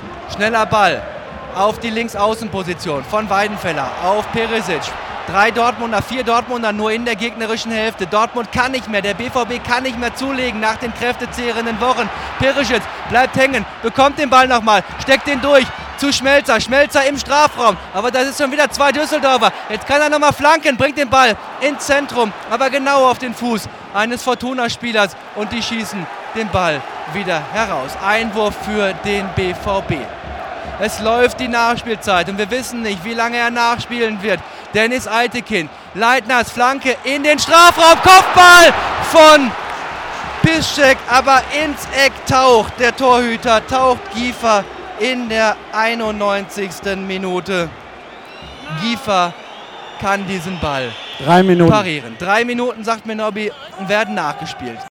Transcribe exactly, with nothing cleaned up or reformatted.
Schneller Ball auf die Linksaußenposition von Weidenfeller auf Perisic. Drei Dortmunder, vier Dortmunder nur in der gegnerischen Hälfte. Dortmund kann nicht mehr, der B V B kann nicht mehr zulegen nach den kräftezehrenden Wochen. Perisic bleibt hängen, bekommt den Ball nochmal, steckt den durch zu Schmelzer. Schmelzer im Strafraum, aber das ist schon wieder zwei Düsseldorfer. Jetzt kann er nochmal flanken, bringt den Ball ins Zentrum, aber genau auf den Fuß eines Fortuna-Spielers und die schießen den Ball wieder heraus. Einwurf für den B V B. Es läuft die Nachspielzeit und wir wissen nicht, wie lange er nachspielen wird. Dennis Eitekin, Leitners Flanke in den Strafraum, Kopfball von Piszczek, aber ins Eck taucht der Torhüter, taucht Giefer in der einundneunzigsten Minute. Giefer kann diesen Ball Drei Minuten. parieren. Drei Minuten, sagt mir Nobby, werden nachgespielt.